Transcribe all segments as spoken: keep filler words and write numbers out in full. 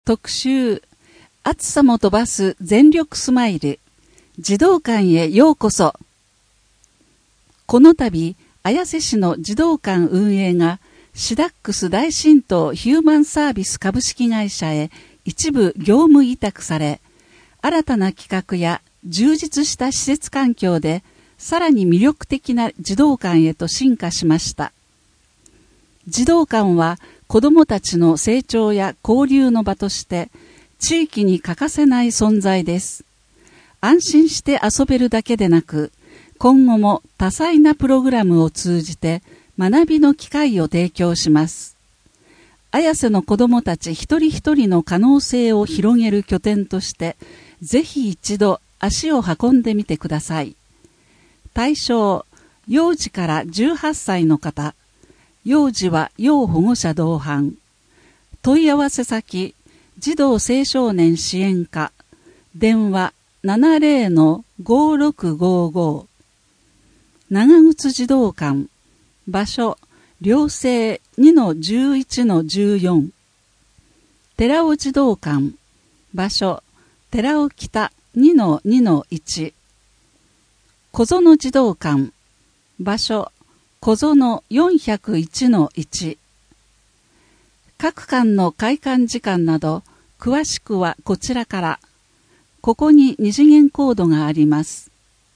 特集、暑さも飛ばす全力スマイル、児童館へようこそ。この度、綾瀬市の児童館運営がシダックス大神道ヒューマンサービス株式会社へ一部業務委託され、新たな企画や充実した施設環境でさらに魅力的な児童館へと進化しました。児童館は子どもたちの成長や交流の場として地域に欠かせない存在です。安心して遊べるだけでなく、今後も多彩なプログラムを通じて学びの機会を提供します。綾瀬の子どもたち一人一人の可能性を広げる拠点として、ぜひ一度足を運んでみてください。対象、幼児からじゅうはっさいの方。幼児は要保護者同伴。問い合わせ先、児童青少年支援課。電話 ななぜろのごろくごご。長靴児童館。場所、寮生 にのじゅういちのじゅうよん。寺尾児童館。場所、寺尾北 にのにのいち。小園児童館。場所、小園 よんぜろいちのいち。各館の開館時間など、詳しくはこちらから。ここに二次元コードがあります。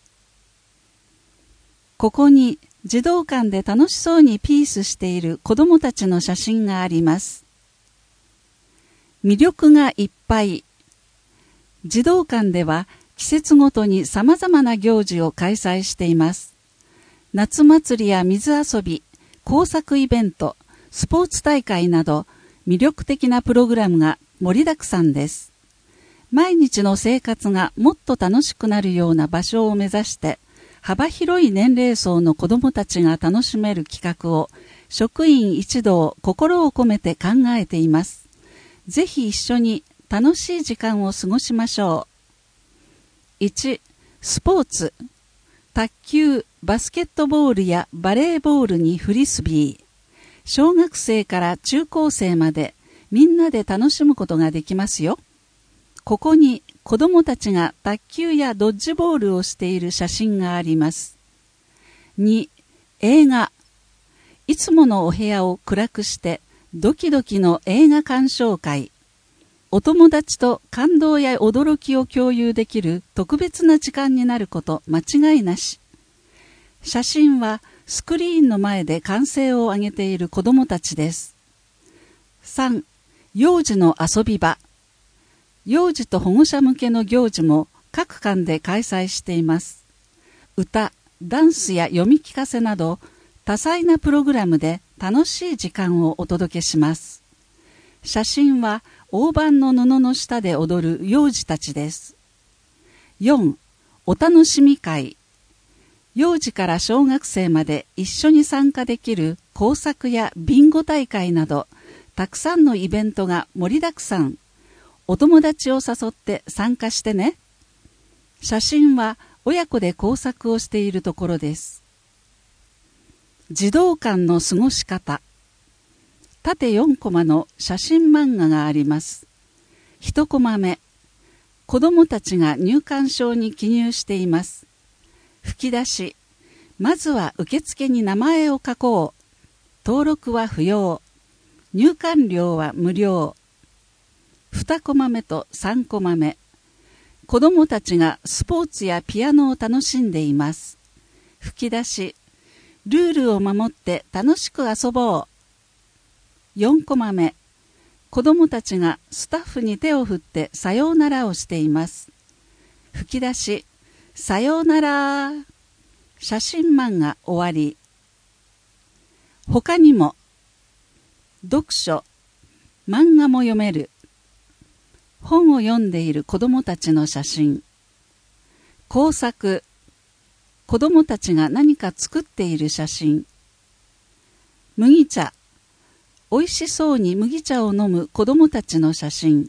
ここに児童館で楽しそうにピースしている子どもたちの写真があります。魅力がいっぱい。児童館では季節ごとに様々な行事を開催しています。夏祭りや水遊び、工作イベント、スポーツ大会など魅力的なプログラムが盛りだくさんです。毎日の生活がもっと楽しくなるような場所を目指して幅広い年齢層の子どもたちが楽しめる企画を職員一同心を込めて考えています。ぜひ一緒に楽しい時間を過ごしましょう。いち. スポーツ。卓球、バスケットボールやバレーボールにフリスビー。小学生から中高生までみんなで楽しむことができますよ。ここに子どもたちが卓球やドッジボールをしている写真があります。に. 映画。いつものお部屋を暗くしてドキドキの映画鑑賞会。お友達と感動や驚きを共有できる特別な時間になること間違いなし。写真はスクリーンの前で歓声を上げている子どもたちです。さん. 幼児の遊び場。幼児と保護者向けの行事も各館で開催しています。歌、ダンスや読み聞かせなど多彩なプログラムで楽しい時間をお届けします。写真は大判の布の下で踊る幼児たちです。よん. お楽しみ会。幼児から小学生まで一緒に参加できる工作やビンゴ大会などたくさんのイベントが盛りだくさん。お友達を誘って参加してね。写真は親子で工作をしているところです。児童館の過ごし方。縦よんコマの写真漫画があります。いちコマ目。子どもたちが入館証に記入しています。吹き出し。まずは受付に名前を書こう。登録は不要。入館料は無料。にコマ目とさんコマ目。子どもたちがスポーツやピアノを楽しんでいます。吹き出し。ルールを守って楽しく遊ぼう。よんコマ目。子どもたちがスタッフに手を振ってさようならをしています。吹き出し。さようなら。写真漫画終わり。他にも読書、漫画も読める。本を読んでいる子どもたちの写真。工作、子どもたちが何か作っている写真。麦茶、おいしそうに麦茶を飲む子どもたちの写真。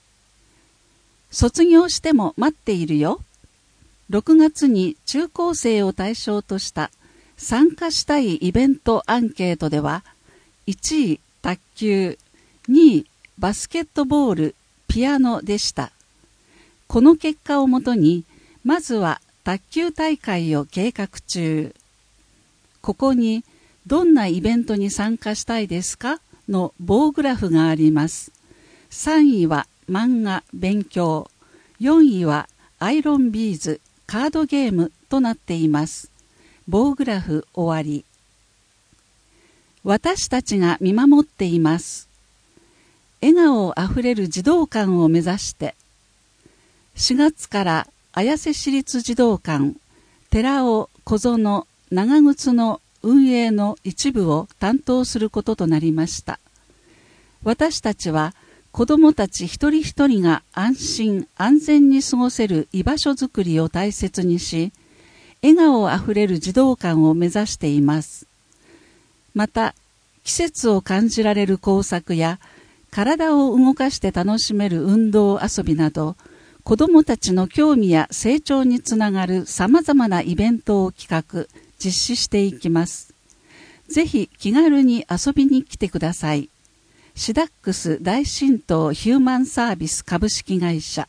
卒業しても待っているよ。ろくがつに中高生を対象とした参加したいイベントアンケートでは、いちい卓球、にいバスケットボール、 ピアノでした。この結果をもとに、まずは卓球大会を計画中。ここに、どんなイベントに参加したいですかの棒グラフがあります。さんいは漫画、勉強。よんいはアイロンビーズ、カードゲームとなっています。棒グラフ終わり。私たちが見守っています。笑顔あふれる児童館を目指して、しがつから綾瀬市立児童館、寺尾、小園、長靴の運営の一部を担当することとなりました。私たちは子どもたち一人一人が安心安全に過ごせる居場所づくりを大切にし、笑顔あふれる児童館を目指しています。また、季節を感じられる工作や体を動かして楽しめる運動遊びなど、子どもたちの興味や成長につながるさまざまなイベントを企画、実施していきます。ぜひ気軽に遊びに来てください。シダックス大神道ヒューマンサービス株式会社。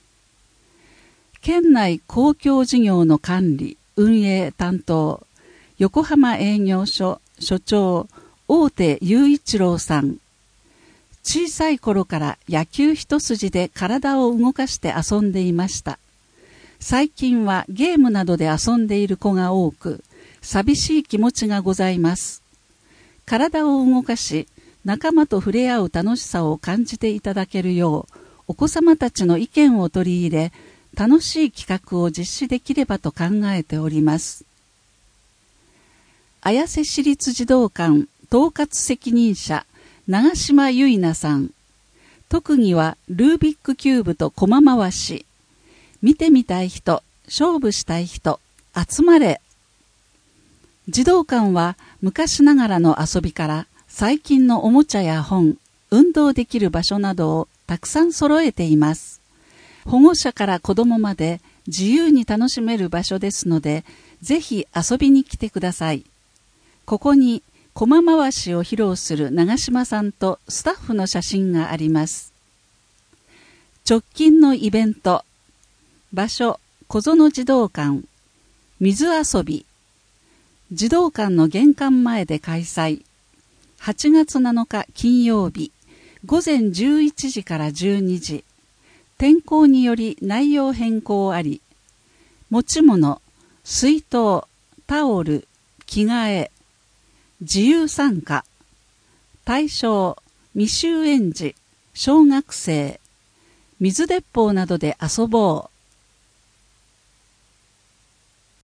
県内公共事業の管理、運営担当、横浜営業所所長、大手雄一郎さん。小さい頃から野球一筋で体を動かして遊んでいました。最近はゲームなどで遊んでいる子が多く、寂しい気持ちがございます。体を動かし、仲間と触れ合う楽しさを感じていただけるよう、お子様たちの意見を取り入れ、楽しい企画を実施できればと考えております。綾瀬市立児童館統括責任者、長島結菜さん。特技はルービックキューブと駒回し。見てみたい人、勝負したい人、集まれ。児童館は昔ながらの遊びから最近のおもちゃや本、運動できる場所などをたくさん揃えています。保護者から子供まで自由に楽しめる場所ですので、ぜひ遊びに来てください。ここに駒回しを披露する長島さんとスタッフの写真があります。直近のイベント、場所、小園児童館、水遊び、児童館の玄関前で開催。はちがつなのか金曜日、ごぜんじゅういちじからじゅうにじ。天候により内容変更あり。持ち物、水筒、タオル、着替え、自由参加。対象、未就園児、小学生。水鉄砲などで遊ぼう。